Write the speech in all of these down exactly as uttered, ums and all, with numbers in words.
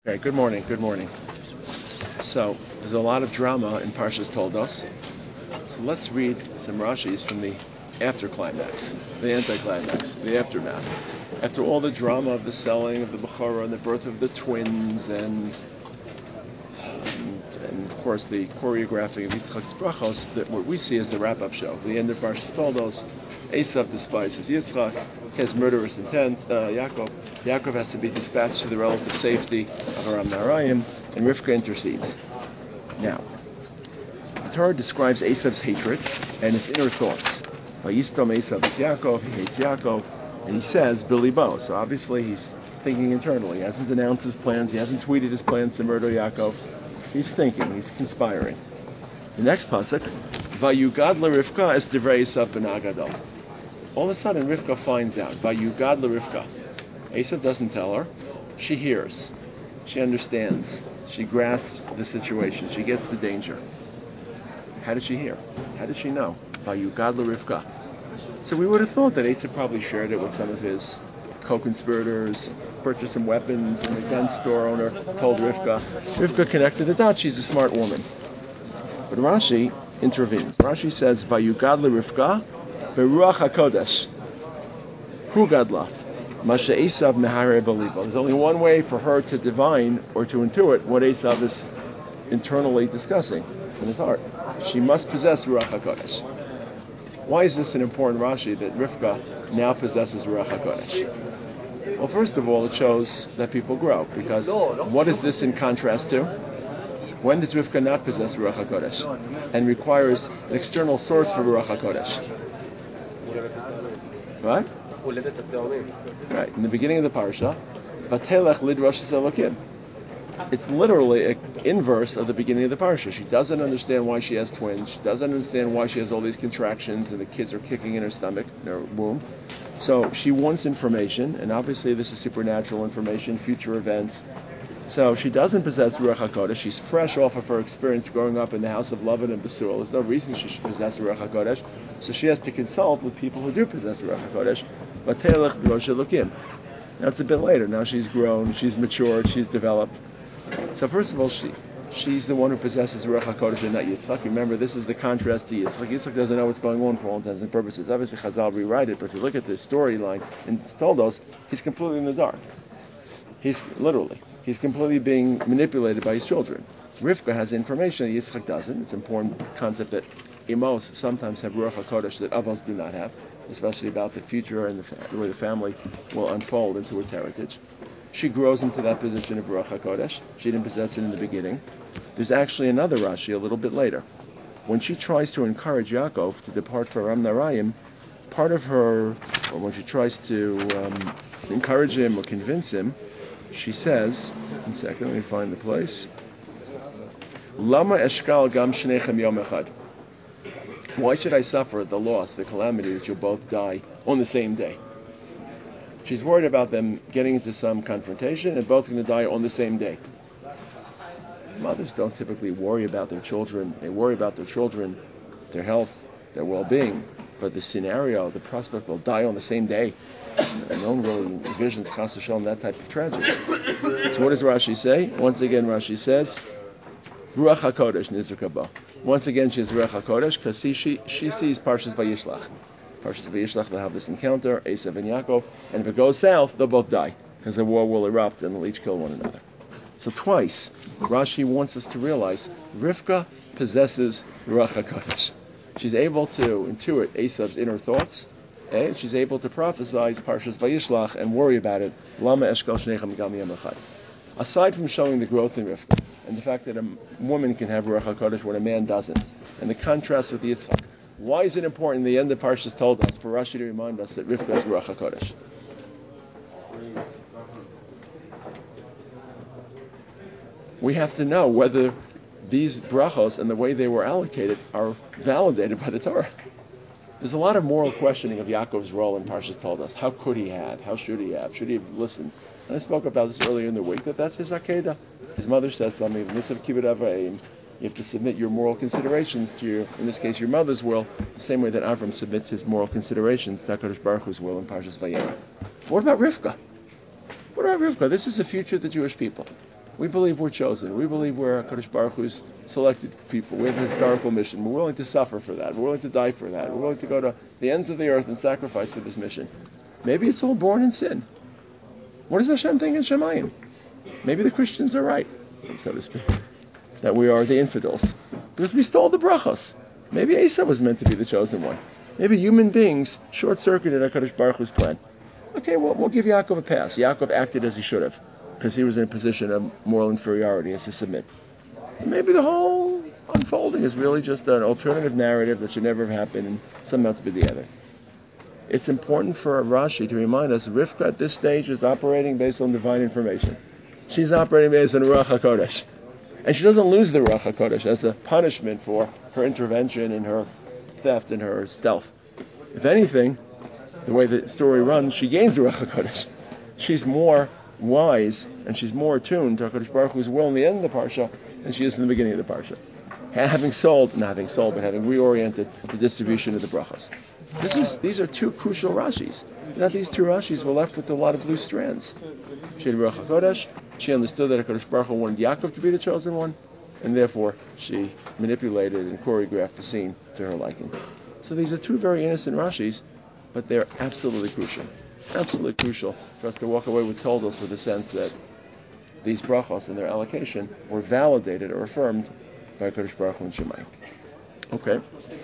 Okay, good morning, good morning. So, there's a lot of drama in Parshas Toldos. So let's read some Rashis from the after climax, the anticlimax, the aftermath. After all the drama of the selling of the Bechorah and the birth of the twins and and, and of course the choreographing of Yitzchak's brachos, that what we see is the wrap-up show. The end of Parshas Toldos, Esav despises Yitzchak, he has murderous intent, uh, Yaakov. Yaakov has to be dispatched to the relative safety of Aram Naharaim, and Rivka intercedes. Now, the Torah describes Esav's hatred and his inner thoughts. Vayistam Esav is Yaakov, he hates Yaakov, and he says, Billy Bo. So obviously he's thinking internally. He hasn't announced his plans, he hasn't tweeted his plans to murder Yaakov. He's thinking, he's conspiring. The next pasuk, Vayugad LeRivka es divrei Esav ben Agadol. All of a sudden, Rivka finds out. Vayugad LeRivka. Esav doesn't tell her. She hears. She understands. She grasps the situation. She gets the danger. How did she hear? How did she know? Vayugad LeRivka. So we would have thought that Esav probably shared it with some of his co-conspirators, purchased some weapons, and the gun store owner told Rivka. Rivka connected the dots. She's a smart woman. But Rashi intervenes. Rashi says, Vayugad LeRivka Beruach HaKodesh. Hu gadla. Masha Esav mehare belibo. There's only one way for her to divine or to intuit what Esav is internally discussing in his heart. She must possess Ruach HaKodesh. Why is this an important Rashi that Rivka now possesses Ruach HaKodesh? Well, first of all, it shows that people grow, because what is this in contrast to? When does Rivka not possess Ruach HaKodesh and requires an external source for Ruach HaKodesh? Right? Right. In the beginning of the parsha, Vatelech lidrash elokim. It's literally an inverse of the beginning of the parsha. She doesn't understand why she has twins. She doesn't understand why she has all these contractions and the kids are kicking in her stomach, in her womb. So she wants information, and obviously this is supernatural information, future events. So she doesn't possess Ruach HaKodesh. She's fresh off of her experience growing up in the house of Lavan and Besuel. There's no reason she should possess Ruach HaKodesh. So she has to consult with people who do possess Ruach HaKodesh. Vatelech Rosh Elokim. That's a bit later. Now she's grown, she's matured, she's developed. So first of all, she she's the one who possesses Ruach HaKodesh and not Yitzchak. Remember, this is the contrast to Yitzchak. Yitzchak doesn't know what's going on for all intents and purposes. Obviously, Chazal rewrite it, but if you look at the storyline in Toldos, he's completely in the dark. He's literally. He's completely being manipulated by his children. Rivka has information that Yitzchak doesn't. It's an important concept that Imos sometimes have Ruach HaKodesh that Avos do not have, especially about the future and the fa- where the family will unfold into its heritage. She grows into that position of Ruach HaKodesh. She didn't possess it in the beginning. There's actually another Rashi a little bit later. When she tries to encourage Yaakov to depart for Aram Naharaim, part of her, or when she tries to um, encourage him or convince him, she says, one second, let me find the place. Lama eshkal gam shnechem yom echad. Why should I suffer the loss, the calamity that you'll both die on the same day? She's worried about them getting into some confrontation and both going to die on the same day. Mothers don't typically worry about their children. They worry about their children, their health, their well-being. But the scenario, the prospect they'll die on the same day, and no one really envisions Chas v'Shalom that type of tragedy. So what does Rashi say? Once again, Rashi says, Ruach HaKodesh nizraka bo. Once again, she has Ruach HaKodesh because she, she, she sees Parshas Vayishlach. Parshas Vayishlach, they'll have this encounter, Esav and Yaakov, and if it goes south, they'll both die because the war will erupt and they'll each kill one another. So twice, Rashi wants us to realize Rivka possesses Ruach HaKodesh. She's able to intuit Esav's inner thoughts, and she's able to prophesize Parshas Vayishlach and worry about it. Lama eshkal shnechem gam yom echad. Aside from showing the growth in Rivka and the fact that a woman can have Ruach HaKodesh when a man doesn't, and the contrast with Yitzchak, why is it important? The end of Parshas told us for Rashi to remind us that Rivka is Ruach HaKodesh. We have to know whether these brachos and the way they were allocated are validated by the Torah. There's a lot of moral questioning of Yaakov's role in Parshas told us. How could he have? How should he have? Should he have listened? And I spoke about this earlier in the week, that that's his akedah. His mother says something, Nisav Kibbut Avayim. You have to submit your moral considerations to your, in this case, your mother's will, the same way that Avram submits his moral considerations to HaKadosh Baruch Hu's will in Parshas Vayera. What about Rivka? What about Rivka? This is the future of the Jewish people. We believe we're chosen. We believe we're HaKadosh Baruch Hu's selected people. We have a historical mission. We're willing to suffer for that. We're willing to die for that. We're willing to go to the ends of the earth and sacrifice for this mission. Maybe it's all born in sin. What does Hashem think in Shemayim? Maybe the Christians are right, so to speak, that we are the infidels. Because we stole the brachos. Maybe Esau was meant to be the chosen one. Maybe human beings short-circuited HaKadosh Baruch Hu's plan. Okay, well, we'll give Yaakov a pass. Yaakov acted as he should have, because he was in a position of moral inferiority and to submit. Maybe the whole unfolding is really just an alternative narrative that should never have happened and somehow it's been the other. It's important for Rashi to remind us Rivka at this stage is operating based on divine information. She's operating based on Ruach HaKodesh. And she doesn't lose the Ruach HaKodesh as a punishment for her intervention and her theft and her stealth. If anything, the way the story runs, she gains the Ruach HaKodesh. She's more wise and she's more attuned to HaKadosh Baruch Hu's will in the end of the Parsha than she is in the beginning of the Parsha. Having sold, not having sold, but having reoriented the distribution of the brachas. This is, these are two crucial Rashis. Without these two Rashis, we're left with a lot of loose strands. She had Ruach HaKodesh. She understood that HaKadosh Baruch Hu wanted Yaakov to be the chosen one, and therefore she manipulated and choreographed the scene to her liking. So these are two very innocent Rashis, but they're absolutely crucial. Absolutely crucial for us to walk away with told us with the sense that these brachos and their allocation were validated or affirmed by HaKadosh Baruch Hu and Shemayim. Okay.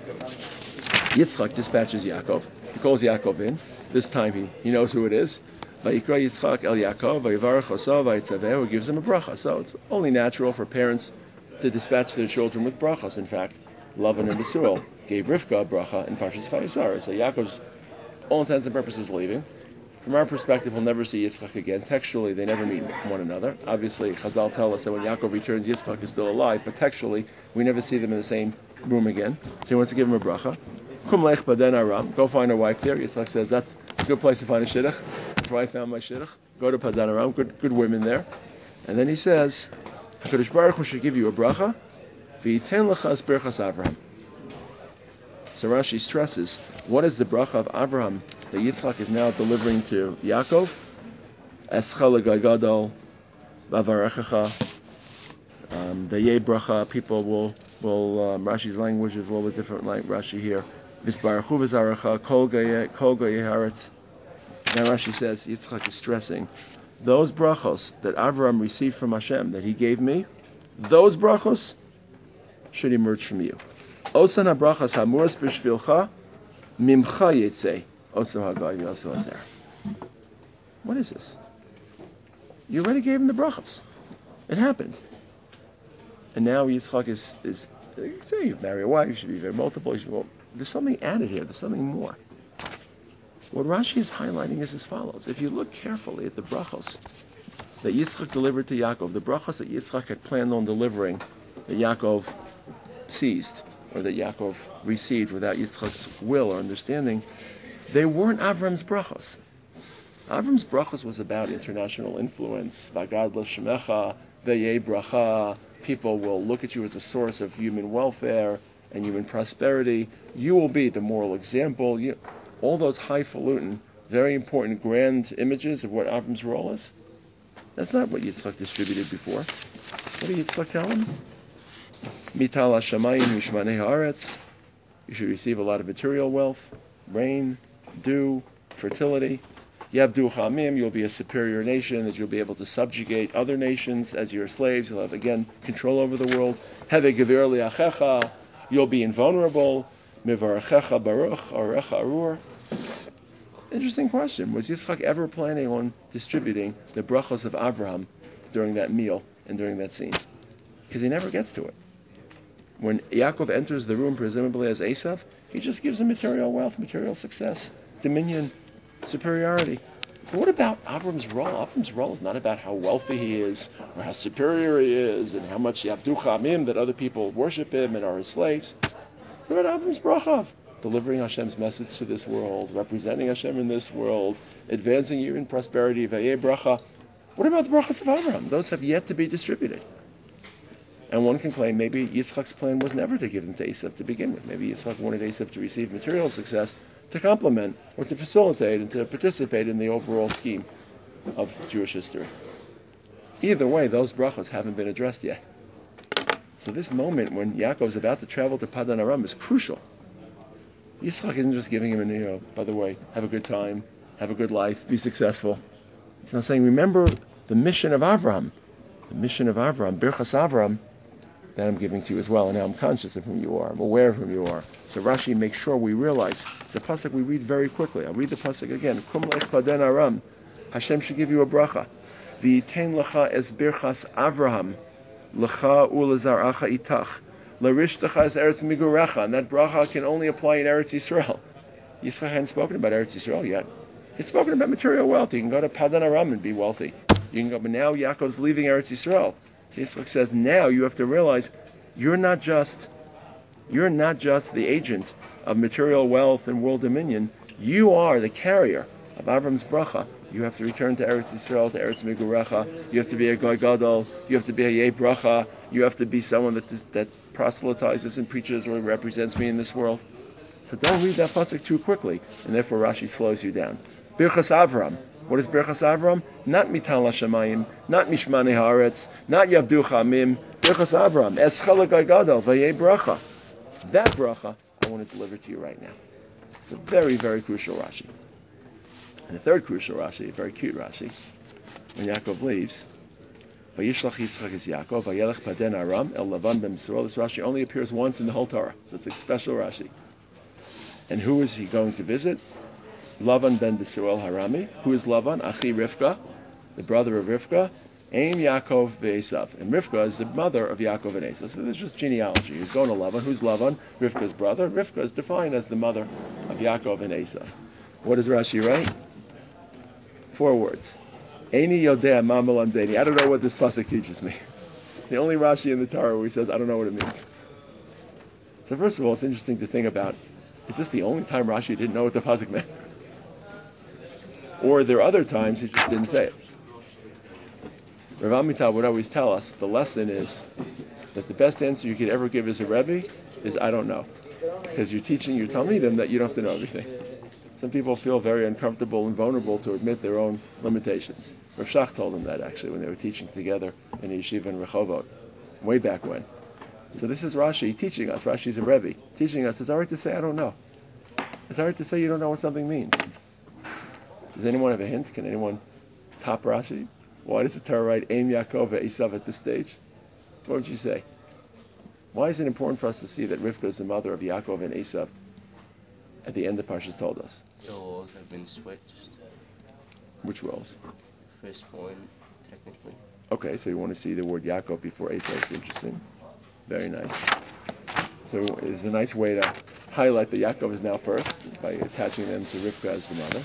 Yitzchak dispatches Yaakov. He calls Yaakov in. This time he, he knows who it is. Vayikra Yitzchak el Yaakov, vayivarach osav vayitzaveh, who gives him a bracha. So it's only natural for parents to dispatch their children with brachas. In fact, Lavan and Besuel gave Rivka a bracha in Parshas Vayisara. So Yaakov's, all intents and purposes, leaving. From our perspective, we'll never see Yitzchak again. Textually, they never meet one another. Obviously, Chazal tell us that when Yaakov returns, Yitzchak is still alive, but textually, we never see them in the same room again. So he wants to give him a bracha. Kum lech baden aram. Go find a wife there. Yitzchak says, that's a good place to find a shidduch. That's where I found my shidduch. Go to Padan Aram. Good, good women there. And then he says, HaKadosh Baruch Hu should give you a bracha. V'yiten lechas berachas Avraham. So Rashi stresses, what is the bracha of Avraham that Yitzchak is now delivering to Yaakov? Escha legagadol, vavarechacha, v'yei bracha. People will, will um, Rashi's language is a little bit different like Rashi here. V'sbarachu v'zaracha, kol gayeh haaretz. Now Rashi says, Yitzchak is stressing, those brachos that Avraham received from Hashem, that he gave me, those brachos should emerge from you. Osan ha-brachas hamuras b'shvilcha, mimcha yetzei, osan ha-gay v'osan ha-zer. What is this? You already gave him the brachos. It happened. And now Yitzchak is, is you say you marry a wife, you should be very multiple, you should, well, there's something added here, there's something more. What Rashi is highlighting is as follows. If you look carefully at the brachos that Yitzchak delivered to Yaakov, the brachos that Yitzchak had planned on delivering, that Yaakov seized, or that Yaakov received without Yitzchak's will or understanding, they weren't Avram's brachos. Avram's brachos was about international influence, Vagad l'shemecha, v'yei bracha, people will look at you as a source of human welfare and human prosperity, you will be the moral example, you, all those highfalutin, very important grand images of what Avram's role is. That's not what Yitzchak distributed before. What did Yitzchak tell him? Mital hashamayim mishmanei haaretz. You should receive a lot of material wealth, rain, dew, fertility. Yavdu chamim, you'll be a superior nation, that you'll be able to subjugate other nations as your slaves. You'll have, again, control over the world. Heve gevir liachecha, you'll be invulnerable. Mivarachecha baruch, arecha arur. Interesting question. Was Yitzchak ever planning on distributing the brachos of Avraham during that meal and during that scene? Because he never gets to it. When Yaakov enters the room, presumably as Esav, he just gives him material wealth, material success, dominion, superiority. But what about Avram's role? Avram's role is not about how wealthy he is, or how superior he is, and how much Yavdu Chamim, that other people worship him and are his slaves. What about Avram's bracha? Delivering Hashem's message to this world, representing Hashem in this world, advancing human prosperity, v'yei bracha. What about the brachas of Avraham? Those have yet to be distributed. And one can claim maybe Yitzchak's plan was never to give them to Esav to begin with. Maybe Yitzchak wanted Esav to receive material success to complement or to facilitate and to participate in the overall scheme of Jewish history. Either way, those brachos haven't been addressed yet. So this moment when Yaakov is about to travel to Padan Aram is crucial. Yitzchak isn't just giving him a, you know, by the way, have a good time, have a good life, be successful. He's not saying, remember the mission of Avraham, the mission of Avraham, Birchas Avraham, that I'm giving to you as well, and now I'm conscious of whom you are, I'm aware of whom you are. So Rashi makes sure we realize, the pasuk we read very quickly. I'll read the pasuk again. Kum lech Padan Aram, Hashem should give you a bracha. V'yitein lecha es Birchas Avraham, lecha ulezaracha itach. Larishtacha is Eretz Migurecha, and that bracha can only apply in Eretz Yisrael. Yitzchak hadn't spoken about Eretz Yisrael yet. He's spoken about material wealth. You can go to Padan Aram and be wealthy. You can go, but now Yaakov's leaving Eretz Yisrael. So Yitzchak says, now you have to realize you're not just you're not just the agent of material wealth and world dominion. You are the carrier of Avram's bracha. You have to return to Eretz Yisrael, to Eretz Migurecha. You have to be a Goy Gadol. You have to be a Yeh Bracha. You have to be someone that that proselytizes and preaches or represents me in this world. So don't read that pasuk too quickly, and therefore Rashi slows you down. Birchas Avram. What is Birchas Avram? Not Mital HaShamayim, not Mishmani Haaretz, not Yavdu Chamim. Birchas Avram. Eschel Goy Gadol, Vayeh Bracha. That bracha I want to deliver to you right now. It's a very, very crucial Rashi. And the third crucial Rashi, a very cute Rashi, when Yaakov leaves, Vayishlach Yitzchak is Yaakov, Vayelech Padan Aram, El Lavan ben Besuel. This Rashi only appears once in the whole Torah, so it's a special Rashi. And who is he going to visit? Lavan ben Besuel Harami. Who is Lavan? Achi Rivka, the brother of Rivka. Aim Yaakov ve'Esav. And Rivka is the mother of Yaakov and Esav. So there's just genealogy. He's going to Lavan. Who's Lavan? Rivka's brother. Rivka is defined as the mother of Yaakov and Esav. What does Rashi write? Four words. Eini yodea ma melamdeni. I don't know what this pasuk teaches me. The only Rashi in the Torah where he says, I don't know what it means. So first of all, it's interesting to think about, is this the only time Rashi didn't know what the pasuk meant? Or there are other times he just didn't say it? Rav Amital would always tell us, the lesson is that the best answer you could ever give as a Rebbe is, I don't know. Because you're teaching your Talmidim that you don't have to know everything. Some people feel very uncomfortable and vulnerable to admit their own limitations. Rav Shach told them that actually when they were teaching together in the yeshiva in Rehovot, way back when. So this is Rashi teaching us. Rashi's a Rebbe. Teaching us, it's all right to say, I don't know. It's all right to say you don't know what something means. Does anyone have a hint? Can anyone top Rashi? Why does the Torah write Ein Yaakov ve'Esav at this stage? What would you say? Why is it important for us to see that Rivka is the mother of Yaakov and Esav at the end the Parshas told us? The roles have been switched. Which roles? Firstborn, technically. Okay, so you want to see the word Yaakov before Esav. It's interesting. Very nice. So it's a nice way to highlight that Yaakov is now first by attaching them to Rivka as the mother.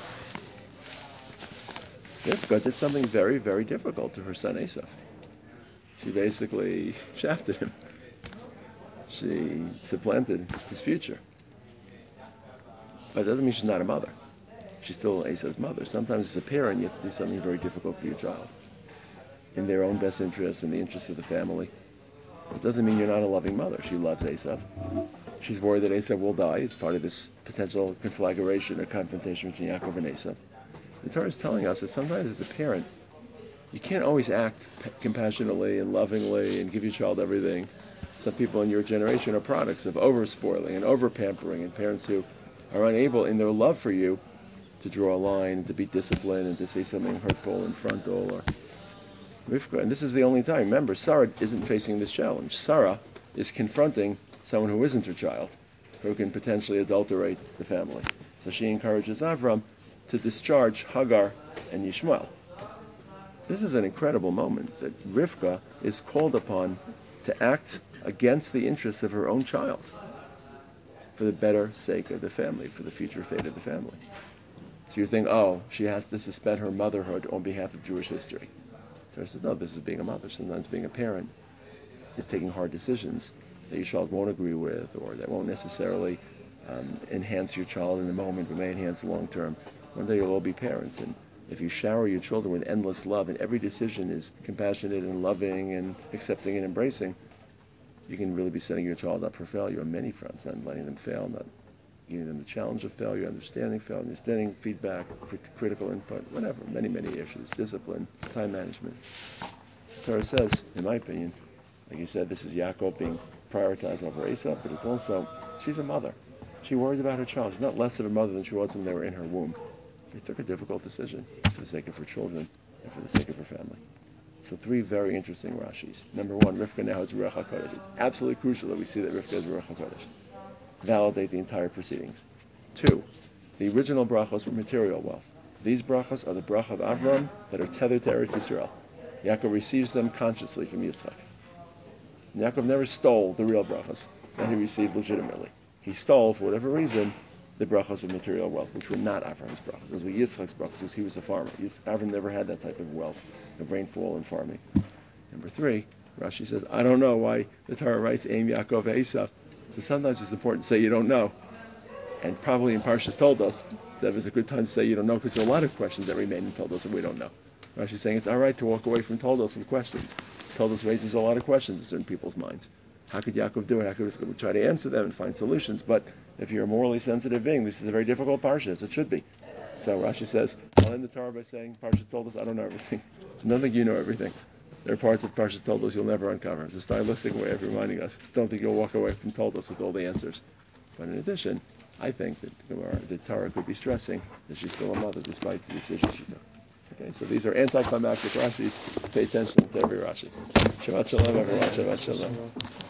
Rivka did something very, very difficult to her son Esav. She basically shafted him. She supplanted his future. But it doesn't mean she's not a mother. She's still Esav's mother. Sometimes as a parent, you have to do something very difficult for your child. In their own best interest, in the interest of the family. It doesn't mean you're not a loving mother. She loves Esav. She's worried that Esav will die. It's part of this potential conflagration or confrontation between Yaakov and Esav. The Torah is telling us that sometimes as a parent, you can't always act compassionately and lovingly and give your child everything. Some people in your generation are products of over-spoiling and over-pampering, and parents who are unable in their love for you to draw a line and to be disciplined and to say something hurtful and frontal. Or Rivka, and this is the only time. Remember, Sarah isn't facing this challenge. Sarah is confronting someone who isn't her child, who can potentially adulterate the family. So she encourages Avram to discharge Hagar and Yishmael. This is an incredible moment that Rivka is called upon to act against the interests of her own child for the better sake of the family, for the future fate of the family. So you think, oh, she has to suspend her motherhood on behalf of Jewish history. Torah says, no, this is being a mother. Sometimes being a parent is taking hard decisions that your child won't agree with, or that won't necessarily um, enhance your child in the moment, but may enhance the long term. One day you'll all be parents, and if you shower your children with endless love, and every decision is compassionate and loving and accepting and embracing, you can really be setting your child up for failure on many fronts, not letting them fail, not giving them the challenge of failure, understanding failure, understanding feedback, crit- critical input, whatever, many, many issues, discipline, time management. The Torah says, in my opinion, like you said, this is Yaakov being prioritized over Esau, but it's also, she's a mother. She worries about her child. She's not less of a mother than she was when they were in her womb. She took a difficult decision for the sake of her children and for the sake of her family. So three very interesting Rashis. Number one, Rivka now is Ruach HaKodesh. It's absolutely crucial that we see that Rivka is Ruach HaKodesh. Validate the entire proceedings. Two, the original brachos were material wealth. These brachos are the brach of Avram that are tethered to Eretz Yisrael. Yaakov receives them consciously from Yitzchak. And Yaakov never stole the real brachos that he received legitimately. He stole, for whatever reason, the brachos of material wealth, which were not Avram's brachos. Those were Yitzchak's brachos, because he was a farmer. Avram never had that type of wealth, of rainfall and farming. Number three, Rashi says, I don't know why the Torah writes, Aim Yaakov Esav. So sometimes it's important to say you don't know. And probably in Parshas told us, so it's a good time to say you don't know, because there are a lot of questions that remain in Toldos that we don't know. Rashi's saying it's all right to walk away from Toldos with questions. Toldos raises a lot of questions in certain people's minds. How could Yaakov do it? How could we try to answer them and find solutions? But if you're a morally sensitive being, this is a very difficult parsha, as it should be. So Rashi says, I'll end the Torah by saying, Parshas told us, I don't know everything. I don't think you know everything. There are parts of Parshas told us you'll never uncover. It's a stylistic way of reminding us. Don't think you'll walk away from told us with all the answers. But in addition, I think that the Torah could be stressing that she's still a mother despite the decision she took. Okay, so these are anticlimactic Rashis. Pay attention to every Rashi. Shabbat shalom, everyone. Shabbat shalom.